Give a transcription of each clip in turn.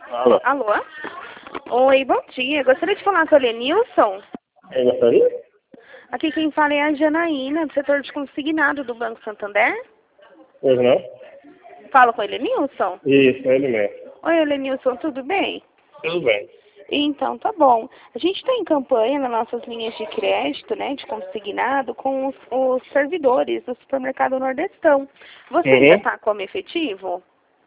Alô? Alô? Oi, bom dia. Gostaria de falar com a Lenilson. Eu gostaria? Aqui quem fala é a Janaína, do setor de consignado do Banco Santander. Pois não? Falo com a Lenilson? Isso, é ele mesmo. Oi, Lenilson, tudo bem? Tudo bem. Então, tá bom. A gente está em campanha nas nossas linhas de crédito, né, de consignado, com os servidores do supermercado Nordestão. Você ainda está como efetivo?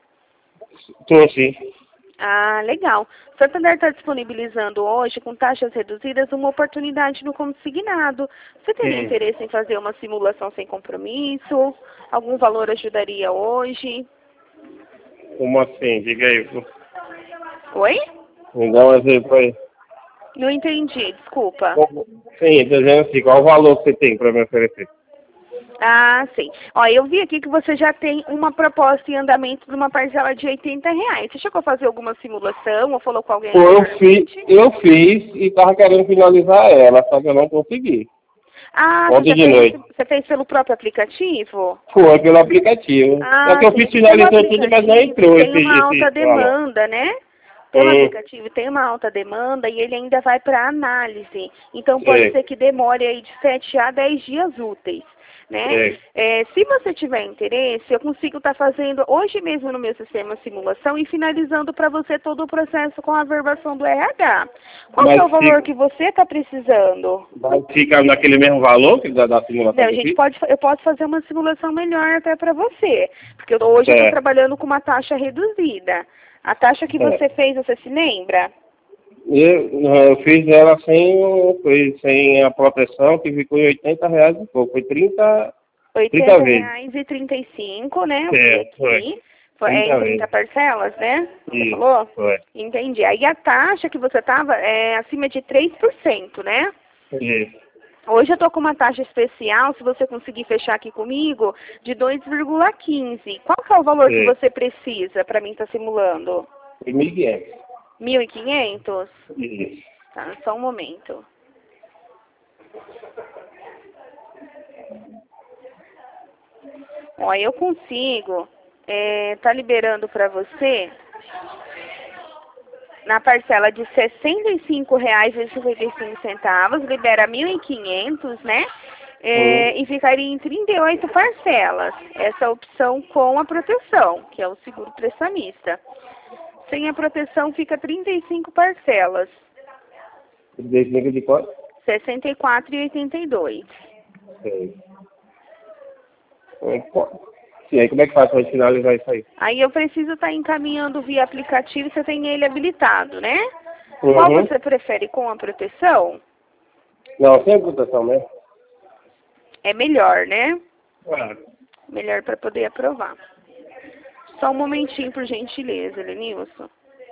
Tô sim. Ah, legal. O Santander está disponibilizando hoje, com taxas reduzidas, uma oportunidade no consignado. Você teria interesse em fazer uma simulação sem compromisso? Algum valor ajudaria hoje? Como assim? Diga aí. Oi? Me dá um exemplo aí. Não entendi, desculpa. Sim, tô dizendo assim, qual o valor que você tem para me oferecer? Ah, sim. Ó, eu vi aqui que você já tem uma proposta em andamento de uma parcela de R$ 80. Você chegou a fazer alguma simulação ou falou com alguém? Pô, eu fiz e tava querendo finalizar ela, só que eu não consegui. Ah, Ontem de noite. você fez pelo próprio aplicativo? Foi pelo aplicativo. Só que eu Sim. fiz Pelo finalizando tudo, mas não aplicativo entrou tem uma alta esse valor. demanda, né? Pelo aplicativo tem uma alta demanda e ele ainda vai para análise. Então pode Sei, ser que demore aí de 7 a 10 dias úteis, né? sei. Se você tiver interesse, eu consigo estar fazendo hoje mesmo no meu sistema simulação e finalizando para você todo o processo com a verbação do RH. Qual que é o valor que você está precisando? Fica naquele mesmo valor que da simulação Não, que eu fiz? eu posso fazer uma simulação melhor até para você, porque hoje eu estou trabalhando com uma taxa reduzida. A taxa que você fez, você se lembra? Eu fiz ela sem a proteção, que ficou em R$ 80 e pouco. Foi 30 vezes. R$ 80,35, né? Eu vi aqui. Foi 30 em 30 vezes. parcelas, né? Você Isso, falou? foi. Entendi. Aí a taxa que você estava é acima de 3%, né? Isso. Hoje eu tô com uma taxa especial, se você conseguir fechar aqui comigo, de 2,15. Qual que é o valor que você precisa para mim estar simulando? 1.500. 1.500? Isso. Tá, só um momento. Ó, eu consigo tá liberando para você na parcela de R$ 65,55, libera 1.500, né? E ficaria em 38 parcelas. Essa opção com a proteção, que é o seguro prestamista. Sem a proteção fica 35 parcelas. 35 de quanto? R$ 64,82. Sei. Sim, aí como é que faz para finalizar isso aí? Aí eu preciso estar encaminhando via aplicativo, você tem ele habilitado, né? Qual você prefere, com a proteção? Não, sem proteção mesmo. É melhor, né? Claro. Melhor para poder aprovar. Só um momentinho, por gentileza, Lenilson.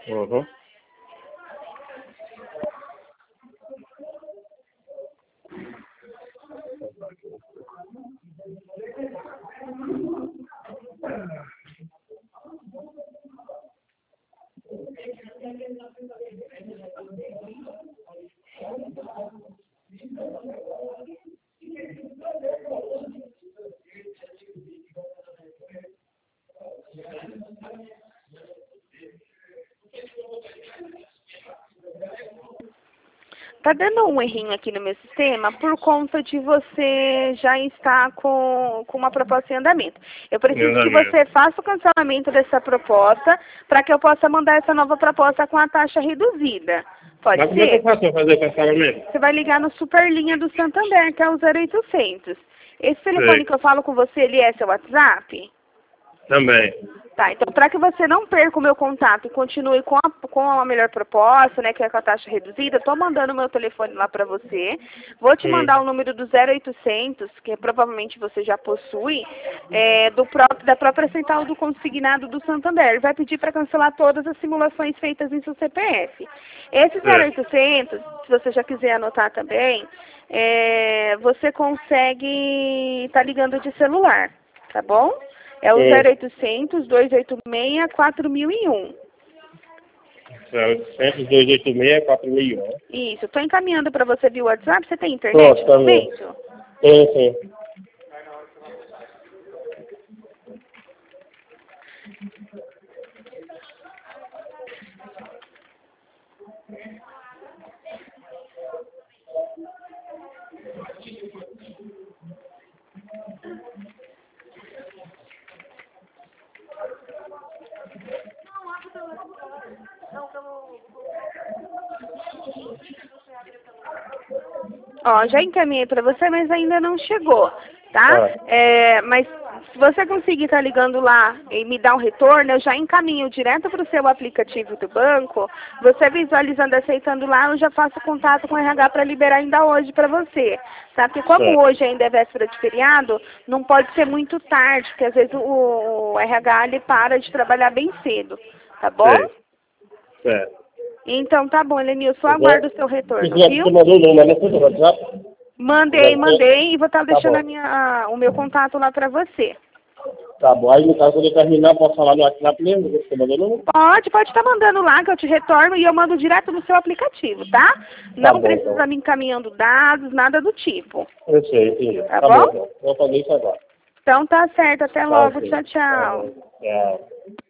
Tá dando um errinho aqui no meu sistema por conta de você já estar com uma proposta em andamento. Eu preciso que você faça o cancelamento dessa proposta para que eu possa mandar essa nova proposta com a taxa reduzida. Pode ser? Como é que eu faço para fazer o cancelamento? Você vai ligar no Superlinha do Santander, que é o 0800. Esse telefone que eu falo com você, ele é seu WhatsApp? Também. Tá, então para que você não perca o meu contato e continue com a melhor proposta, né, que é com a taxa reduzida, eu tô mandando o meu telefone lá para você. Vou te mandar o número do 0800, que provavelmente você já possui, da própria central do consignado do Santander. Vai pedir para cancelar todas as simulações feitas em seu CPF. Esse 0800, se você já quiser anotar também, você consegue estar ligando de celular, tá bom? É o 0800 286 4001. 0800 286 4001. Isso, estou encaminhando para você via WhatsApp. Você tem internet no momento? Sim. Ó, já encaminhei para você, mas ainda não chegou, tá? Mas se você conseguir estar ligando lá e me dar um retorno, eu já encaminho direto para o seu aplicativo do banco. Você visualizando, aceitando lá, eu já faço contato com o RH para liberar ainda hoje para você, tá? Porque como hoje ainda é véspera de feriado, não pode ser muito tarde, porque às vezes o RH ele para de trabalhar bem cedo, tá bom? Certo. Então tá bom, Helenilson, eu aguardo o seu retorno, viu? Você mandou o número, né? Foi no WhatsApp? Mandei e vou estar deixando o meu contato lá para você. Tá bom. Aí, no caso, quando eu terminar, posso falar no WhatsApp mesmo? Você mandou o número? Pode estar mandando lá que eu te retorno e eu mando direto no seu aplicativo, tá? Não precisa me encaminhando dados, nada do tipo. Eu sei, entendi. Tá bom? Então. Vou fazer isso agora. Então tá certo, até logo, tchau, tchau. Tchau.